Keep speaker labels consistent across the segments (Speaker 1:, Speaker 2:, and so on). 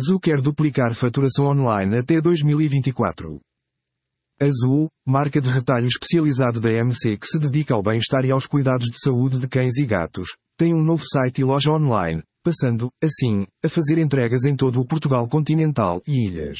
Speaker 1: Zoo quer duplicar faturação online até 2024. A Zoo, marca de retalho especializada da MC que se dedica ao bem-estar e aos cuidados de saúde de cães e gatos, tem um novo site e loja online, passando, assim, a fazer entregas em todo o Portugal continental e ilhas.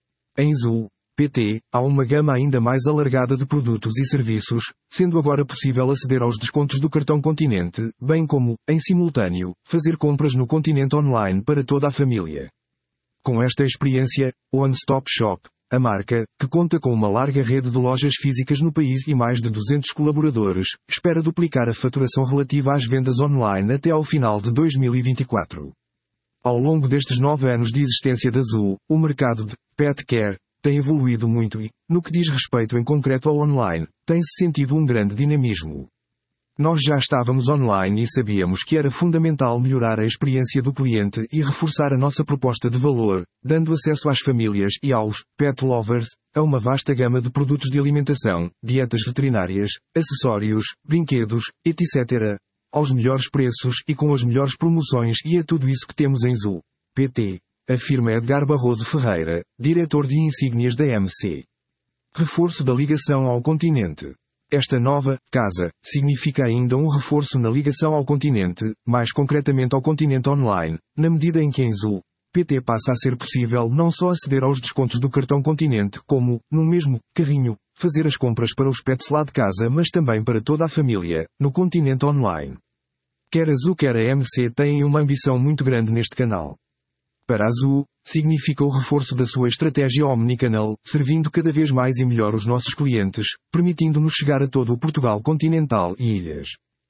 Speaker 1: Em Zoo.pt, há uma gama ainda mais alargada de produtos e serviços, sendo agora possível aceder aos descontos do cartão Continente, bem como, em simultâneo, fazer compras no Continente online para toda a família. Com esta experiência, One Stop Shop, a marca, que conta com uma larga rede de lojas físicas no país e mais de 200 colaboradores, espera duplicar a faturação relativa às vendas online até ao final de 2024. Ao longo destes 9 anos de existência da Zoo, o mercado de pet care tem evoluído muito e, no que diz respeito em concreto ao online, tem-se sentido um grande dinamismo. Nós já estávamos online e sabíamos que era fundamental melhorar a experiência do cliente e reforçar a nossa proposta de valor, dando acesso às famílias e aos pet lovers a uma vasta gama de produtos de alimentação, dietas veterinárias, acessórios, brinquedos, etc., aos melhores preços e com as melhores promoções, e é tudo isso que temos em Zoo.pt, afirma Edgar Barroso Ferreira, diretor de insígnias da MC. Reforço da ligação ao continente. Esta nova casa significa ainda um reforço na ligação ao continente, mais concretamente ao continente online, na medida em que em Zoo.pt passa a ser possível não só aceder aos descontos do cartão Continente, como, no mesmo carrinho, fazer as compras para os pets lá de casa, mas também para toda a família, no continente online. Quer a Zoo quer a MC têm uma ambição muito grande neste canal. Para a Zoo, significa o reforço da sua estratégia omnicanal, servindo cada vez mais e melhor os nossos clientes, permitindo-nos chegar a todo o Portugal continental e ilhas.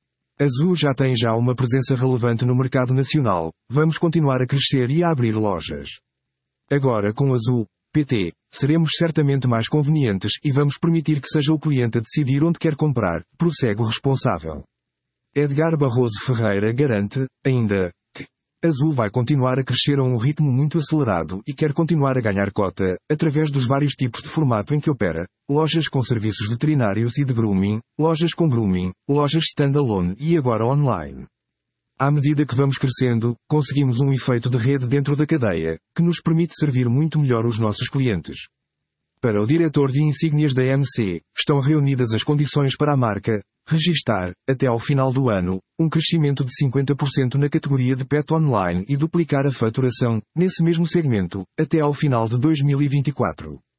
Speaker 1: A Zoo já tem uma presença relevante no mercado nacional, vamos continuar a crescer e a abrir lojas. Agora com a Zoo.pt, seremos certamente mais convenientes e vamos permitir que seja o cliente a decidir onde quer comprar, prossegue o responsável. Edgar Barroso Ferreira garante, ainda, a Zoo vai continuar a crescer a um ritmo muito acelerado e quer continuar a ganhar cota, através dos vários tipos de formato em que opera, lojas com serviços veterinários e de grooming, lojas com grooming, lojas standalone e agora online. À medida que vamos crescendo, conseguimos um efeito de rede dentro da cadeia, que nos permite servir muito melhor os nossos clientes. Para o diretor de insígnias da MC, estão reunidas as condições para a marca registar, até ao final do ano, um crescimento de 50% na categoria de pet online e duplicar a faturação, nesse mesmo segmento, até ao final de 2024.